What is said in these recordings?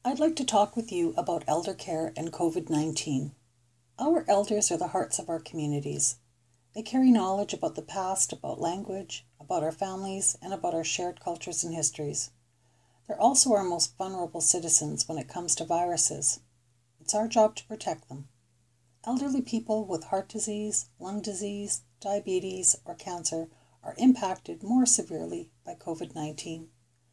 I'd like to talk with you about elder care and COVID-19. Our elders are the hearts of our communities. They carry knowledge about the past, about language, about our families, and about our shared cultures and histories. They're also our most vulnerable citizens when it comes to viruses. It's our job to protect them. Elderly people with heart disease, lung disease, diabetes, or cancer are impacted more severely by COVID-19.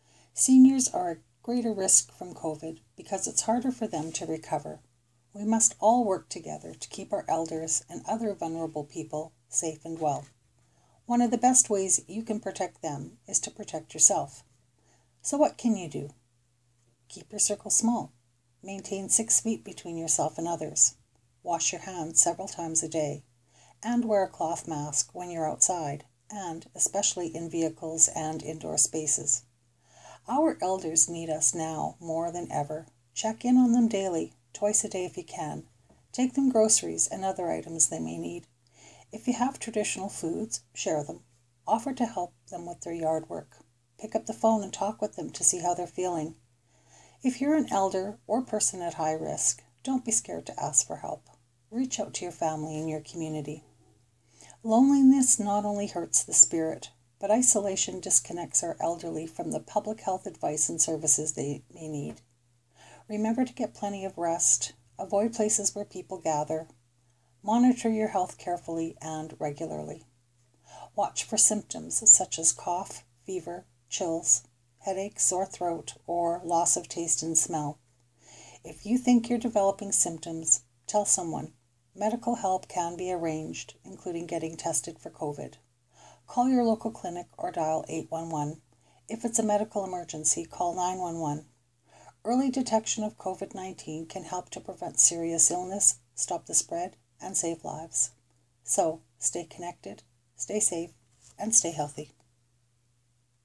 Seniors are at greater risk from COVID because it's harder for them to recover. We must all work together to keep our elders and other vulnerable people safe and well. One of the best ways you can protect them is to protect yourself. So what can you do? Keep your circle small. Maintain 6 feet between yourself and others. Wash your hands several times a day. And wear a cloth mask when you're outside, and especially in vehicles and indoor spaces. Our elders need us now more than ever. Check in on them daily, twice a day if you can. Take them groceries and other items they may need. If you have traditional foods, share them. Offer to help them with their yard work. Pick up the phone and talk with them to see how they're feeling. If you're an elder or person at high risk, don't be scared to ask for help. Reach out to your family and your community. Loneliness not only hurts the spirit, but isolation disconnects our elderly from the public health advice and services they may need. Remember to get plenty of rest, avoid places where people gather, monitor your health carefully and regularly. Watch for symptoms such as cough, fever, chills, headache, sore throat, or loss of taste and smell. If you think you're developing symptoms, tell someone. Medical help can be arranged, including getting tested for COVID. Call your local clinic or dial 811. If it's a medical emergency, call 911. Early detection of COVID-19 can help to prevent serious illness, stop the spread, and save lives. So, stay connected, stay safe, and stay healthy.